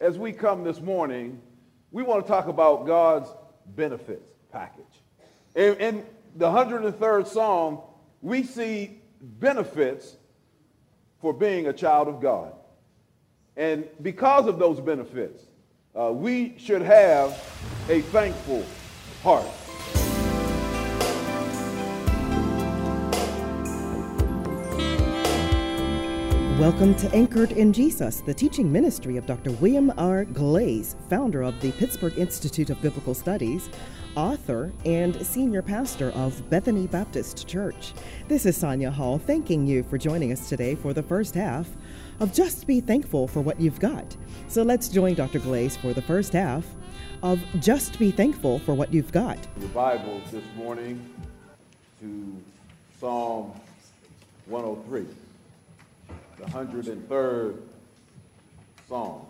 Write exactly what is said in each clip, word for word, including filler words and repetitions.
as we come this morning, we want to talk about God's benefits package. In, in the one hundred third Psalm, we see benefits for being a child of God. And because of those benefits, uh, we should have a thankful heart. Welcome to Anchored in Jesus, the teaching ministry of Doctor William R. Glaze, founder of the Pittsburgh Institute of Biblical Studies, author, and senior pastor of Bethany Baptist Church. This is Sonia Hall thanking you for joining us today for the first half of Just Be Thankful for What You've Got. So let's join Doctor Glaze for the first half of Just Be Thankful for What You've Got. Your Bibles this morning to Psalm one oh three. The one hundred third Psalm.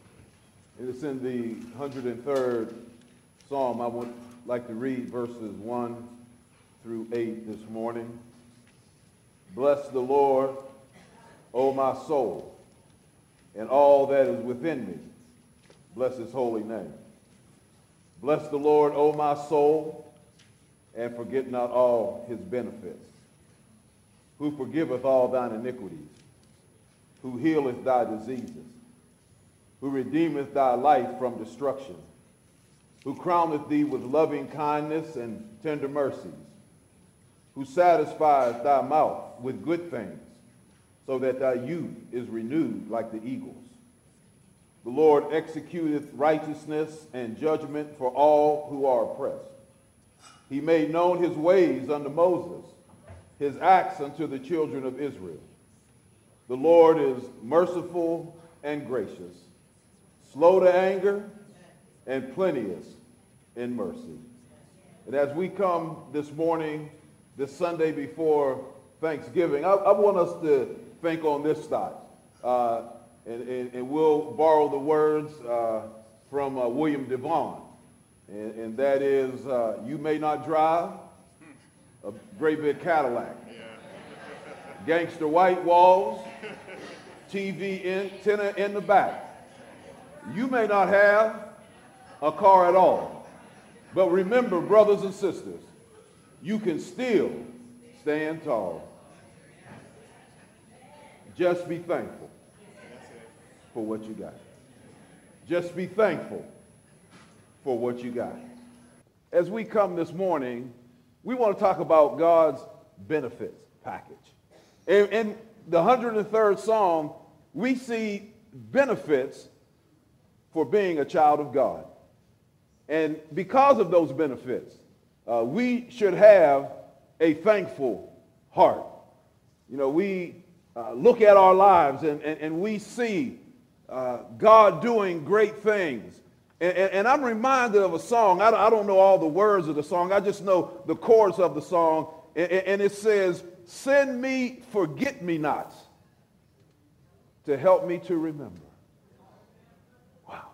It is in the one hundred third Psalm. I would like to read verses one through eight this morning. Bless the Lord, O my soul, and all that is within me. Bless his holy name. Bless the Lord, O my soul, and forget not all his benefits, who forgiveth all thine iniquities, who healeth thy diseases, who redeemeth thy life from destruction, who crowneth thee with loving kindness and tender mercies, who satisfieth thy mouth with good things, so that thy youth is renewed like the eagles. The Lord executeth righteousness and judgment for all who are oppressed. He made known his ways unto Moses, his acts unto the children of Israel. The Lord is merciful and gracious, slow to anger, and plenteous in mercy. And as we come this morning, this Sunday before Thanksgiving, I, I want us to think on this side. Uh, and, and, and we'll borrow the words uh, from uh, William Devon. And, and that is, uh, you may not drive a great big Cadillac. Gangster white walls, T V antenna in the back. You may not have a car at all. But remember, brothers and sisters, you can still stand tall. Just be thankful for what you got. Just be thankful for what you got. As we come this morning, we want to talk about God's benefits package. In, in the one hundred third Psalm, we see benefits for being a child of God. And because of those benefits, uh, we should have a thankful heart. You know, we uh, look at our lives and, and, and we see uh, God doing great things. And, and, and I'm reminded of a song. I don't, I don't know all the words of the song. I just know the chorus of the song. And, and it says, send me forget-me-nots to help me to remember. Wow.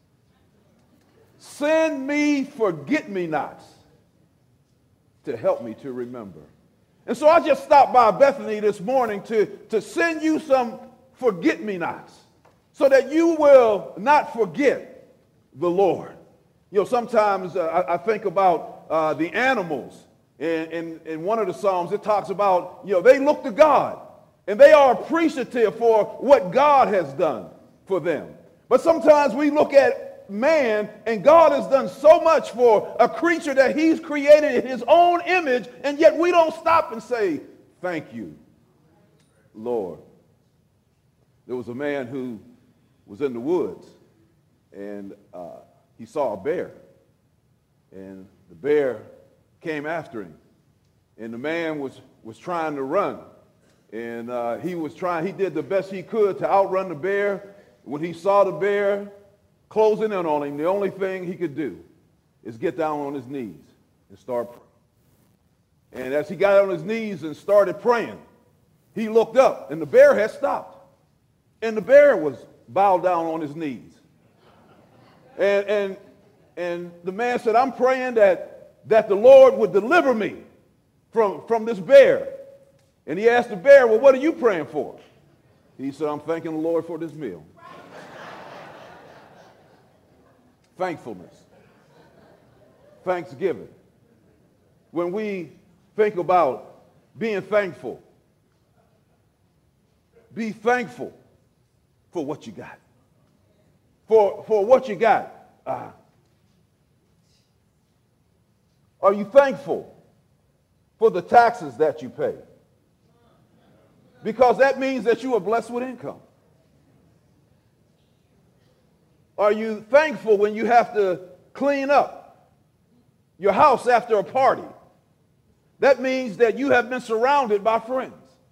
Send me forget-me-nots to help me to remember. And so I just stopped by Bethany this morning to, to send you some forget-me-nots so that you will not forget the Lord. You know, sometimes uh, I, I think about uh, the animals. In, in, in one of the Psalms, it talks about, you know, they look to God and they are appreciative for what God has done for them. But sometimes we look at man and God has done so much for a creature that he's created in his own image, and yet we don't stop and say, thank you, Lord. There was a man who was in the woods and uh, he saw a bear, and the bear came after him, and the man was was trying to run, and uh, he was trying he did the best he could to outrun the bear. When he saw the bear closing in on him, the only thing he could do is get down on his knees and start praying. And as he got on his knees and started praying, he looked up and the bear had stopped, and the bear was bowed down on his knees. And and and the man said, I'm praying that that the Lord would deliver me from, from this bear. And he asked the bear, well, what are you praying for? He said, I'm thanking the Lord for this meal. thankfulness, thanksgiving. When we think about being thankful, be thankful for what you got. For, for what you got. Uh, are you thankful for the taxes that you pay? Because that means that you are blessed with income. Are you thankful when you have to clean up your house after a party? That means that you have been surrounded by friends.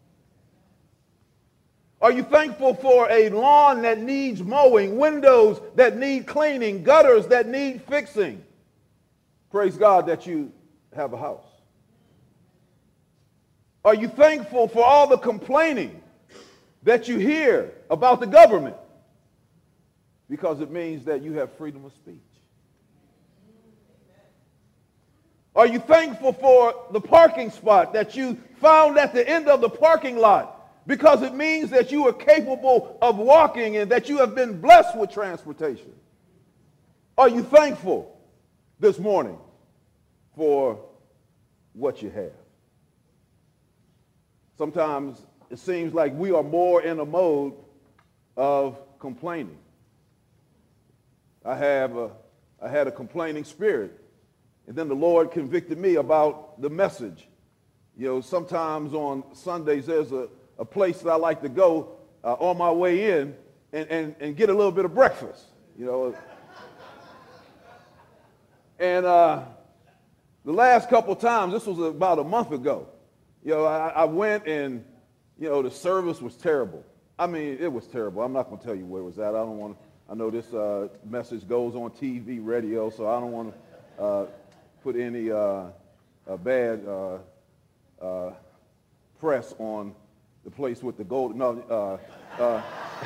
Are you thankful for a lawn that needs mowing, windows that need cleaning, gutters that need fixing? Praise God that you have a house. Are you thankful for all the complaining that you hear about the government? Because it means that you have freedom of speech. Are you thankful for the parking spot that you found at the end of the parking lot? Because it means that you are capable of walking and that you have been blessed with transportation. Are you thankful this morning for what you have? Sometimes it seems like we are more in a mode of complaining. I have a, I had a complaining spirit, and then the Lord convicted me about the message. You know, sometimes on Sundays there's a, a place that I like to go uh, on my way in and, and, and get a little bit of breakfast, you know. And uh, the last couple times, this was about a month ago, you know, I, I went and, you know, the service was terrible. I mean, it was terrible. I'm not going to tell you where it was at. I don't want to. I know this uh, message goes on T V, radio, so I don't want to uh, put any uh, uh, bad uh, uh, press on the place with the gold. No, uh, uh,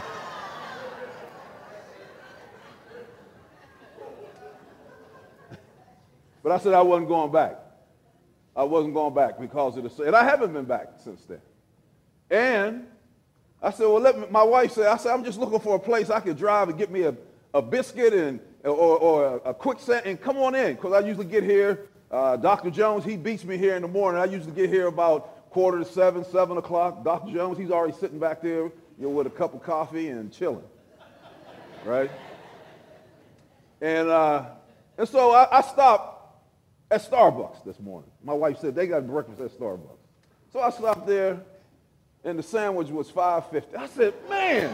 but I said I wasn't going back. I wasn't going back because of the, and I haven't been back since then. And I said, well, let me, my wife said, I said, I'm just looking for a place I could drive and get me a, a biscuit and or, or a, a quick set and come on in, because I usually get here. Uh, Doctor Jones, he beats me here in the morning. I usually get here about quarter to seven, seven o'clock. Doctor Jones, he's already sitting back there, you know, with a cup of coffee and chilling, right? And uh, and so I, I stopped at Starbucks this morning. My wife said they got breakfast at Starbucks, so I stopped there. And the sandwich was five fifty. I said, man.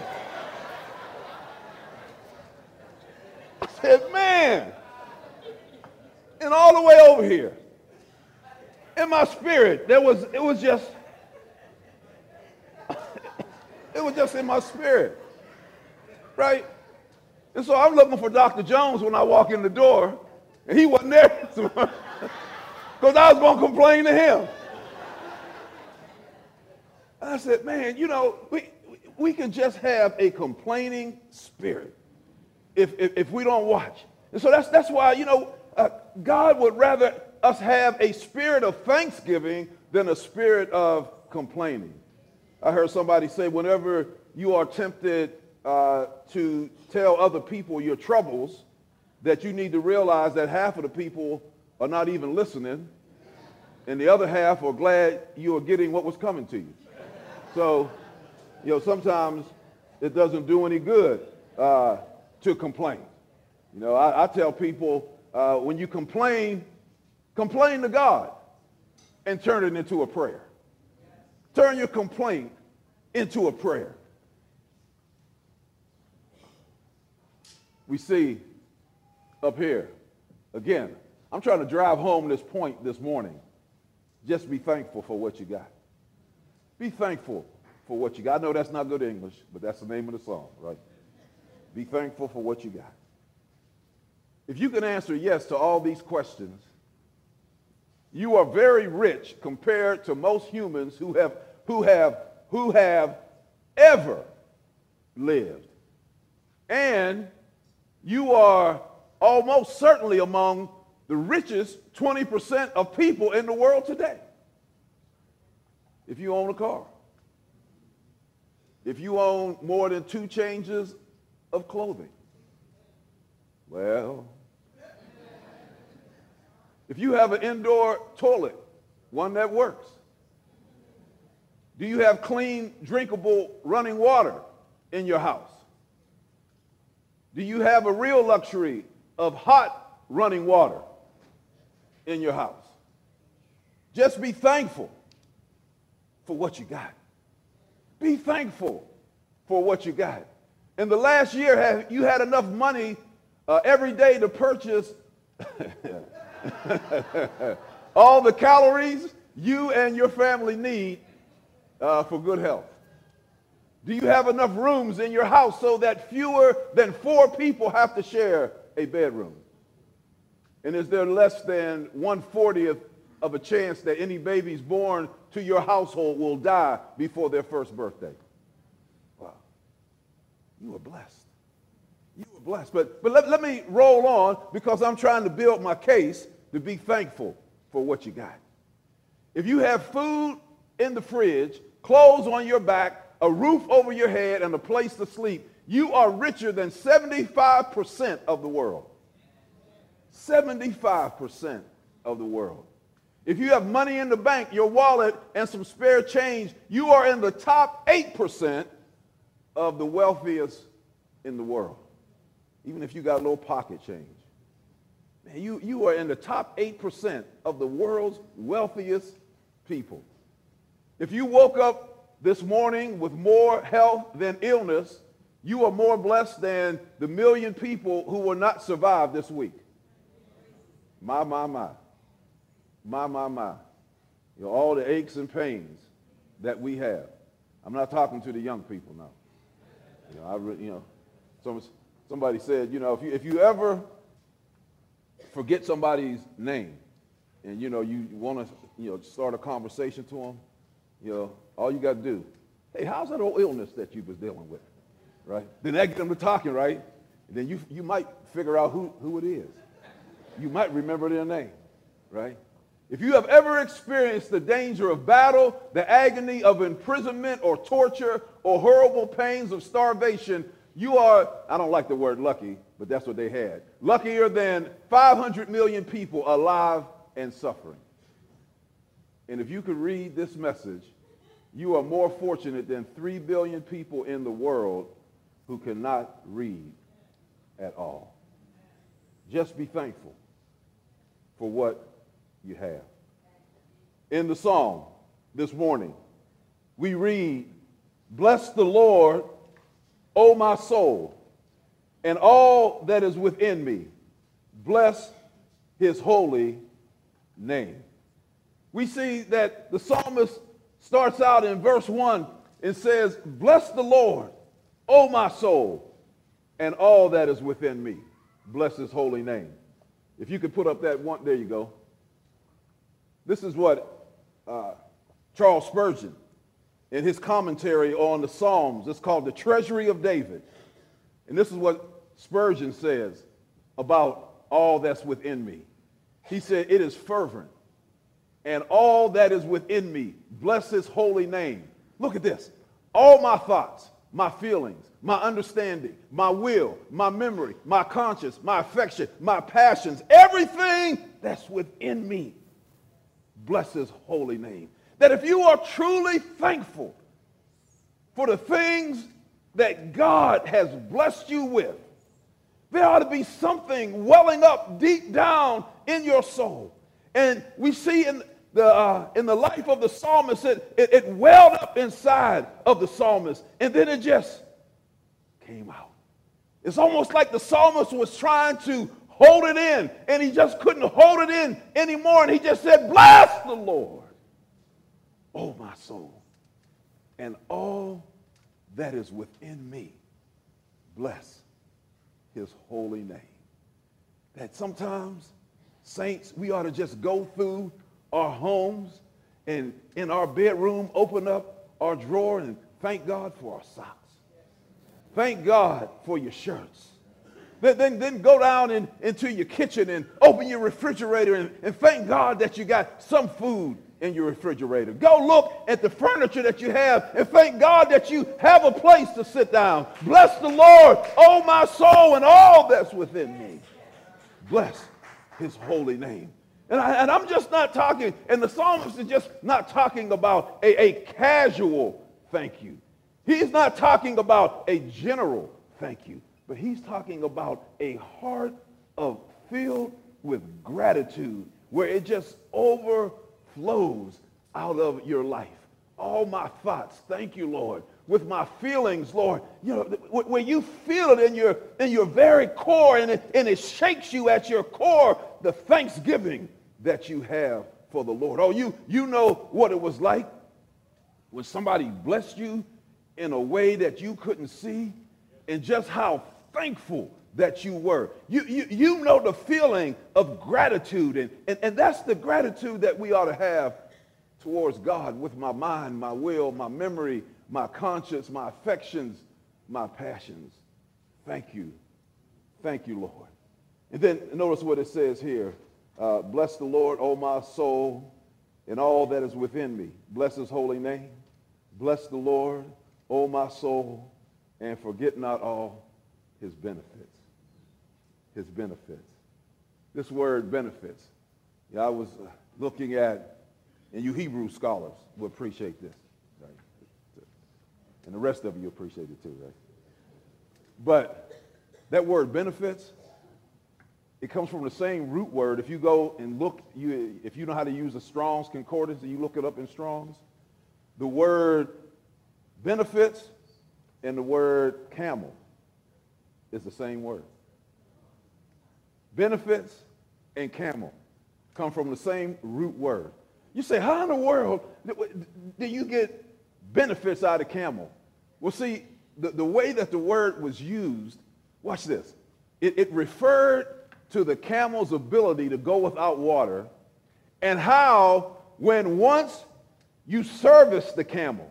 I said, man. And all the way over here, in my spirit, there was, it was just, it was just in my spirit, right? And so I'm looking for Doctor Jones when I walk in the door, and he wasn't there, because I was going to complain to him. I said, man, you know, we we can just have a complaining spirit if if, if we don't watch. And so that's that's why, you know, uh, God would rather us have a spirit of thanksgiving than a spirit of complaining. I heard somebody say, whenever you are tempted uh, to tell other people your troubles, that you need to realize that half of the people are not even listening, and the other half are glad you are getting what was coming to you. So, you know, sometimes it doesn't do any good uh, to complain. You know, I, I tell people, uh, when you complain, complain to God and turn it into a prayer. Turn your complaint into a prayer. We see up here, again, I'm trying to drive home this point this morning. Just be thankful for what you got. Be thankful for what you got. I know that's not good English, but that's the name of the song, right? Be thankful for what you got. If you can answer yes to all these questions, you are very rich compared to most humans who have who have who have ever lived. And you are almost certainly among the richest twenty percent of people in the world today. If you own a car, if you own more than two changes of clothing, well, If you have an indoor toilet, one that works? Do you have clean, drinkable, running water in your house? Do you have a real luxury of hot running water in your house? Just be thankful for what you got. Be thankful for what you got. In the last year, have you had enough money uh, every day to purchase all the calories you and your family need uh, for good health? Do you have enough rooms in your house so that fewer than four people have to share a bedroom? And is there less than one fortieth of a chance that any babies born to your household will die before their first birthday? Wow. You are blessed. You are blessed. But, but let, let me roll on, because I'm trying to build my case to be thankful for what you got. If you have food in the fridge, clothes on your back, a roof over your head, and a place to sleep, you are richer than seventy-five percent of the world. seventy-five percent of the world. If you have money in the bank, your wallet, and some spare change, you are in the top eight percent of the wealthiest in the world. Even if you got a little pocket change. Man, you, you are in the top eight percent of the world's wealthiest people. If you woke up this morning with more health than illness, you are more blessed than the million people who will not survive this week. My, my, my. My, my, my. You know, all the aches and pains that we have. I'm not talking to the young people now. You know, I re, you know some, somebody said, you know, if you, if you ever forget somebody's name and, you know, you want to, you know, start a conversation to them, you know, all you got to do, hey, how's that old illness that you was dealing with, right? Then that get them to talking, right? And then you, you might figure out who, who it is. You might remember their name, right? If you have ever experienced the danger of battle, the agony of imprisonment or torture, or horrible pains of starvation, you are, I don't like the word lucky, but that's what they had, luckier than five hundred million people alive and suffering. And if you could read this message, you are more fortunate than three billion people in the world who cannot read at all. Just be thankful for what you have. In the psalm this morning, we read, "Bless the Lord, O my soul, and all that is within me. Bless his holy name." We see that the psalmist starts out in verse one and says, "Bless the Lord, O my soul, and all that is within me. Bless his holy name." If you could put up that one, there you go. This is what uh, Charles Spurgeon, in his commentary on the Psalms, it's called the Treasury of David. And this is what Spurgeon says about all that's within me. He said, "It is fervent, and all that is within me, bless his holy name." Look at this. All my thoughts, my feelings, my understanding, my will, my memory, my conscience, my affection, my passions, everything that's within me, bless his holy name. That if you are truly thankful for the things that God has blessed you with, there ought to be something welling up deep down in your soul. And we see in the, uh, in the life of the psalmist, it, it, it welled up inside of the psalmist, and then it just came out. It's almost like the psalmist was trying to hold it in, and he just couldn't hold it in anymore, and he just said, "Bless the Lord, oh my soul, and all that is within me. Bless his holy name." That sometimes, saints, we ought to just go through our homes and in our bedroom, open up our drawer and thank God for our socks. Thank God for your shirts. Then, then, then go down in, into your kitchen and open your refrigerator and, and thank God that you got some food in your refrigerator. Go look at the furniture that you have and thank God that you have a place to sit down. Bless the Lord, oh my soul, and all that's within me. Bless his holy name. And, I, and I'm just not talking, and the psalmist is just not talking about a, a casual thank you. He's not talking about a general thank you, but he's talking about a heart of filled with gratitude where it just overflows out of your life. All my thoughts, thank you, Lord. With my feelings, Lord, you know, where you feel it in your in your very core, and it, and it shakes you at your core, the thanksgiving that you have for the Lord. Oh, you you know what it was like when somebody blessed you in a way that you couldn't see, and just how thankful that you were. You you you know the feeling of gratitude, and and, and that's the gratitude that we ought to have towards God with my mind, my will, my memory, my conscience, my affections, my passions. Thank you. Thank you, Lord. And then notice what it says here. Uh, Bless the Lord, O my soul, and all that is within me. Bless his holy name. Bless the Lord, O my soul, and forget not all his benefits. His benefits. This word benefits. Yeah, I was uh, looking at, and you Hebrew scholars will appreciate this, right? And the rest of you appreciate it too, right? But that word benefits, it comes from the same root word. If you go and look, you, if you know how to use a Strong's Concordance and you look it up in Strong's, the word benefits and the word camel is the same word. Benefits and camel come from the same root word. You say, how in the world do you get benefits out of camel? Well, see, the, the way that the word was used, watch this. It, it referred to the camel's ability to go without water, and how when once you serviced the camel,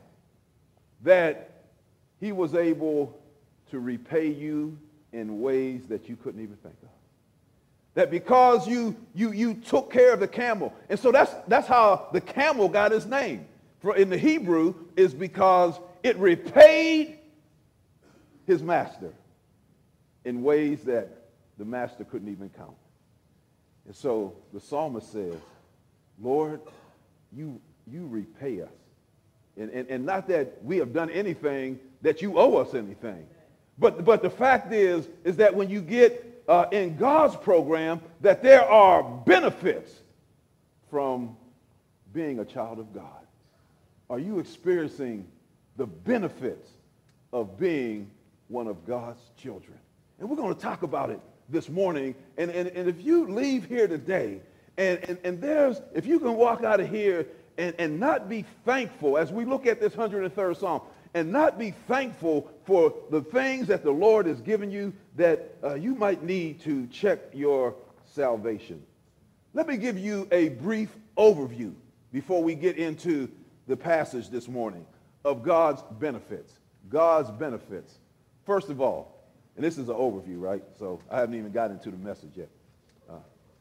that he was able to repay you in ways that you couldn't even think of. That because you you you took care of the camel. And so that's that's how the camel got his name. For in the Hebrew is because it repaid his master in ways that the master couldn't even count. And so the psalmist says, Lord, you you repay us. And, and, and not that we have done anything that you owe us anything. But but the fact is, is that when you get Uh, in God's program, that there are benefits from being a child of God. Are you experiencing the benefits of being one of God's children? And we're going to talk about it this morning. And, and, and if you leave here today, and, and, and there's, if you can walk out of here and, and not be thankful, as we look at this one hundred third Psalm, and not be thankful for the things that the Lord has given you, that uh, you might need to check your salvation. Let me give you a brief overview before we get into the passage this morning of God's benefits. God's benefits. First of all, and this is an overview, right? So I haven't even gotten into the message yet. Uh,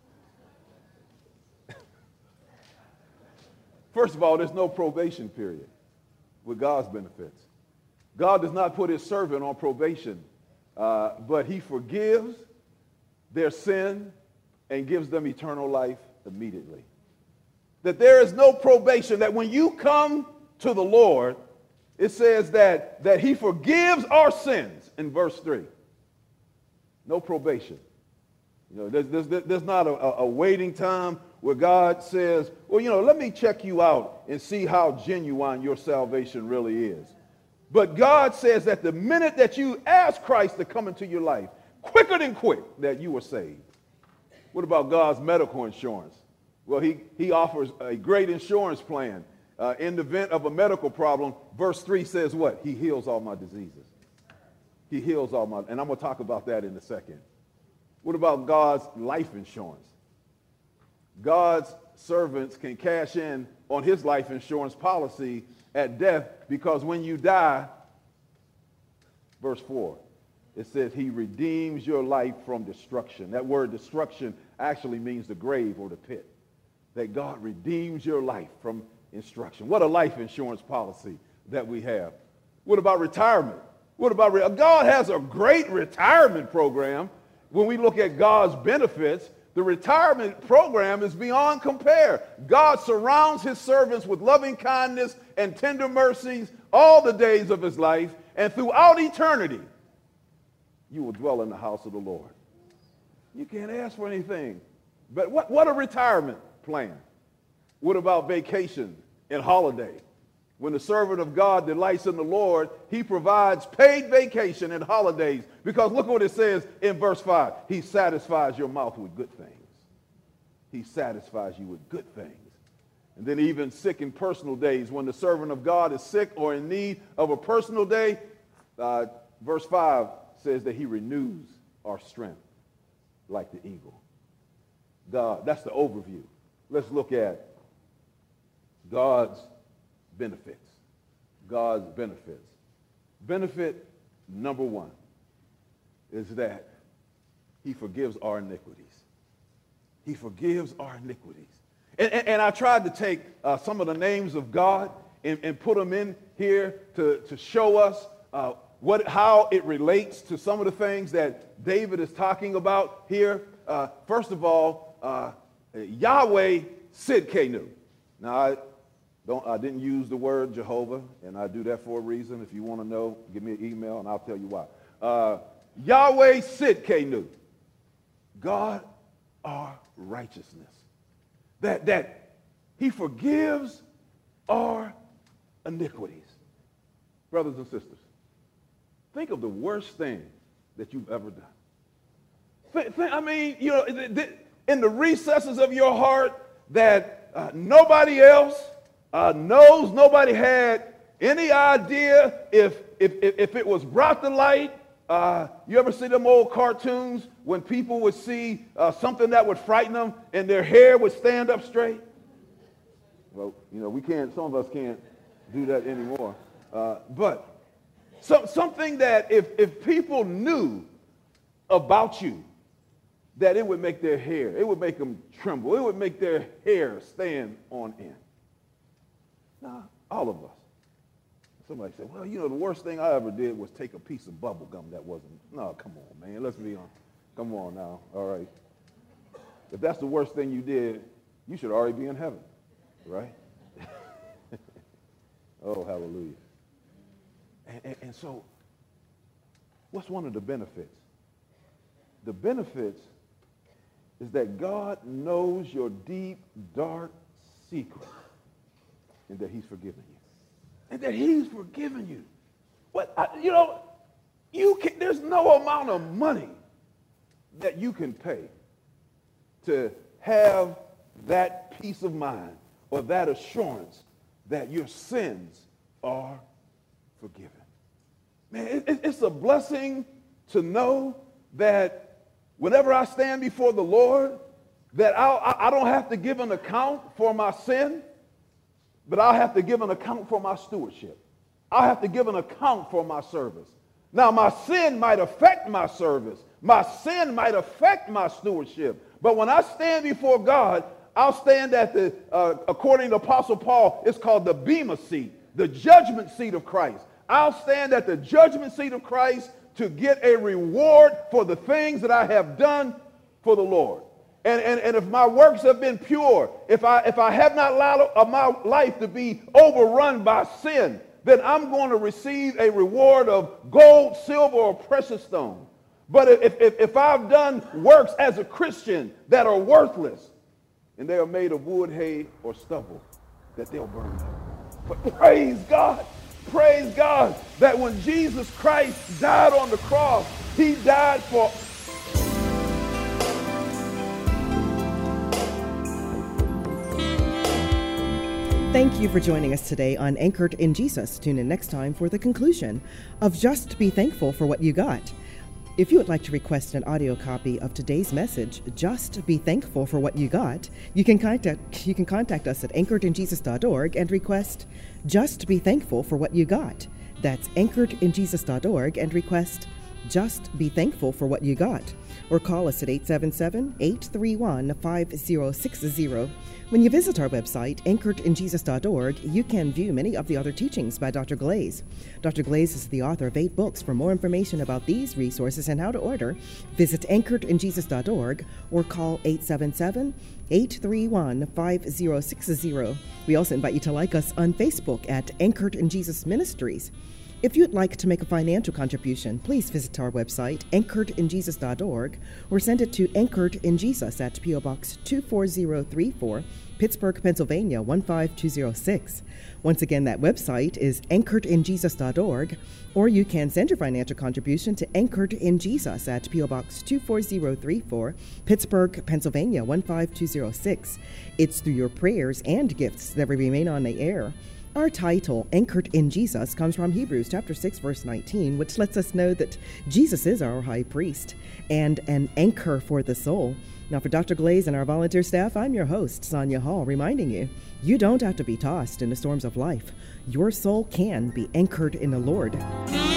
First of all, there's no probation period with God's benefits. God does not put his servant on probation, uh, but he forgives their sin and gives them eternal life immediately. That there is no probation, that when you come to the Lord, it says that, that he forgives our sins in verse three. No probation. You know, there's, there's, there's not a, a waiting time where God says, well, you know, let me check you out and see how genuine your salvation really is. But God says that the minute that you ask Christ to come into your life, quicker than quick, that you are saved. What about God's medical insurance? Well, he, he offers a great insurance plan. Uh, in the event of a medical problem, verse three says what? He heals all my diseases. He heals all my, and I'm going to talk about that in a second. What about God's life insurance? God's servants can cash in on his life insurance policy at death, because when you die, verse four, it says he redeems your life from destruction. That word destruction actually means the grave or the pit. That God redeems your life from instruction. What a life insurance policy that we have. What about retirement? What about re- God has a great retirement program when we look at God's benefits, The retirement program is beyond compare. God surrounds his servants with loving kindness and tender mercies all the days of his life, and throughout eternity, you will dwell in the house of the Lord. You can't ask for anything. But what, what a retirement plan. What about vacation and holiday? When the servant of God delights in the Lord, he provides paid vacation and holidays. Because look what it says in verse five. He satisfies your mouth with good things. He satisfies you with good things. And then even sick and personal days, when the servant of God is sick or in need of a personal day, uh, verse five says that he renews our strength like the eagle. God, that's the overview. Let's look at God's benefits. God's benefits. Benefit number one is that he forgives our iniquities. He forgives our iniquities. And, and, and I tried to take uh, some of the names of God and, and put them in here to, to show us uh, what, how it relates to some of the things that David is talking about here. Uh, first of all, uh, Yahweh Sidkenu. Now, I, don't, I didn't use the word Jehovah, and I do that for a reason. If you want to know, give me an email, and I'll tell you why. Uh, Yahweh Sidkenu. God, our righteousness. That, that he forgives our iniquities. Brothers and sisters, think of the worst thing that you've ever done. Think, think, I mean, you know, in the recesses of your heart that uh, nobody else uh, knows, nobody had any idea if, if, if it was brought to light. Uh, you ever see them old cartoons when people would see uh, something that would frighten them and their hair would stand up straight? Well, you know, we can't, some of us can't do that anymore. Uh, but so, something that if, if people knew about you, that it would make their hair, it would make them tremble, it would make their hair stand on end. Now, all of us. Somebody said, well, you know, the worst thing I ever did was take a piece of bubble gum that wasn't. No, come on, man. Let's be honest. Come on now. All right. If that's the worst thing you did, you should already be in heaven, right? Oh, hallelujah. And, and, and so, what's one of the benefits? The benefits is that God knows your deep, dark secret and that he's forgiven you. And that he's forgiven you. What, I, you know, you can, there's no amount of money that you can pay to have that peace of mind or that assurance that your sins are forgiven. Man, it, it's a blessing to know that whenever I stand before the Lord, that I'll, I, I don't have to give an account for my sin, but I'll have to give an account for my stewardship. I'll have to give an account for my service. Now, my sin might affect my service. My sin might affect my stewardship. But when I stand before God, I'll stand at the, uh, according to Apostle Paul, it's called the Bema seat, the judgment seat of Christ. I'll stand at the judgment seat of Christ to get a reward for the things that I have done for the Lord. And, and, and if my works have been pure, if I, if I have not allowed my life to be overrun by sin, then I'm going to receive a reward of gold, silver, or precious stone. But if, if, if I've done works as a Christian that are worthless, and they are made of wood, hay, or stubble, that they'll burn up. But praise God, praise God, that when Jesus Christ died on the cross, he died for Thank you for joining us today on Anchored in Jesus. Tune in next time for the conclusion of Just Be Thankful for What You Got. If you would like to request an audio copy of today's message, Just Be Thankful for What You Got, you can contact, you can contact us at anchored in jesus dot org and request Just Be Thankful for What You Got. That's anchored in jesus dot org and request Just be thankful for what you got. Or call us at eight seven seven, eight three one, five zero six zero. When you visit our website, anchored in jesus dot org, you can view many of the other teachings by Doctor Glaze. Doctor Glaze is the author of eight books. For more information about these resources and how to order, visit anchored in jesus dot org or call eight seven seven, eight three one, five zero six zero. We also invite you to like us on Facebook at Anchored in Jesus Ministries. If you'd like to make a financial contribution, please visit our website, anchored in jesus dot org, or send it to Anchored in Jesus at P O Box two four zero three four, Pittsburgh, Pennsylvania one five two zero six. Once again, that website is anchored in jesus dot org, or you can send your financial contribution to Anchored in Jesus at P O Box two four zero three four, Pittsburgh, Pennsylvania one five two zero six. It's through your prayers and gifts that we remain on the air. Our title, Anchored in Jesus, comes from Hebrews chapter six, verse nineteen, which lets us know that Jesus is our high priest and an anchor for the soul. Now, for Doctor Glaze and our volunteer staff, I'm your host, Sonia Hall, reminding you, you don't have to be tossed in the storms of life. Your soul can be anchored in the Lord.